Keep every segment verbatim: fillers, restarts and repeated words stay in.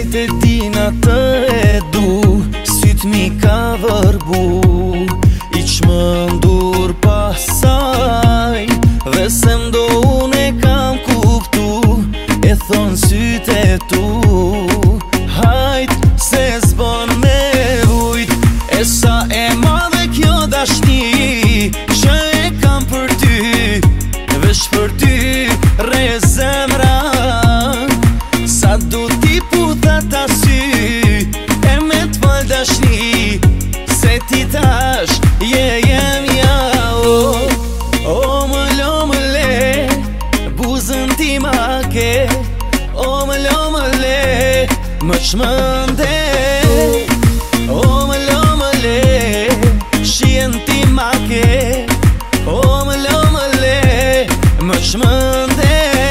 e dina të e du, syt mi ka vërbu, i qmëndur pasaj, dhe se mdo unë e kam kuptu, e thonë syt e tu. Hajt se zbon me vujt, e sa e madhe kjo dashni, që e kam për ty, vesh për ty re zemra. Sa du t'i puta ta sy, e me t'fal dashni, se ti tash je jem ja. O, o më lo më le, buzën ti ma ke, o më lo më le, më qmënde. O më lo më le, shien ti ma ke, o më lo më le, më qmënde.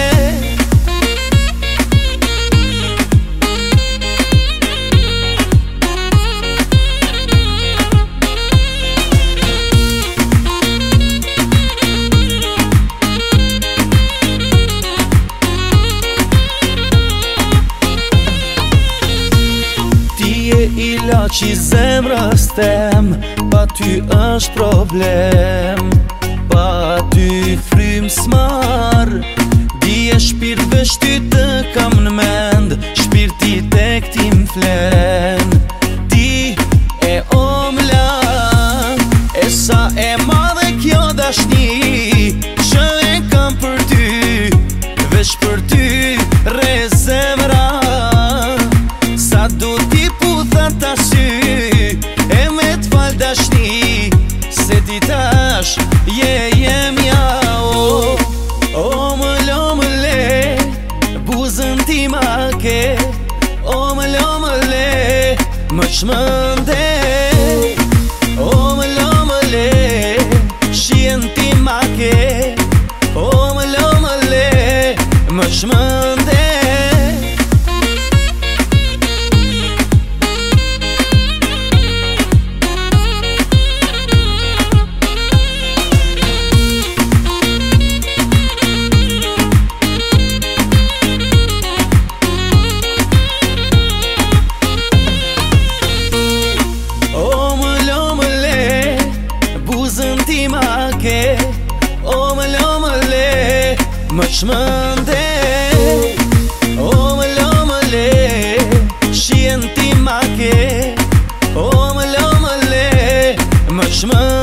Ila që i zemrës tem, pa ty është problem, pa ty frym s'mar. Dije shpirt vesh ty të kam në mend, shpirti tek ti m'flen. Ti e omla, e sa e madhe kjo dashni, që e kam për ty, vesh për ty re zemra. Sa du t'i ta sy, e me t'fal dashni, se ti tash je jem ja. O, o më lo më le, buzën ti ma ke, o më lo më le, më qmënde. O më lo më le, shien ti ma ke, o më lo më le, më qmënde. O më lo më le, më qmënde. O më lo më le, shien ti ma ke, o më lo më le, më qmënde.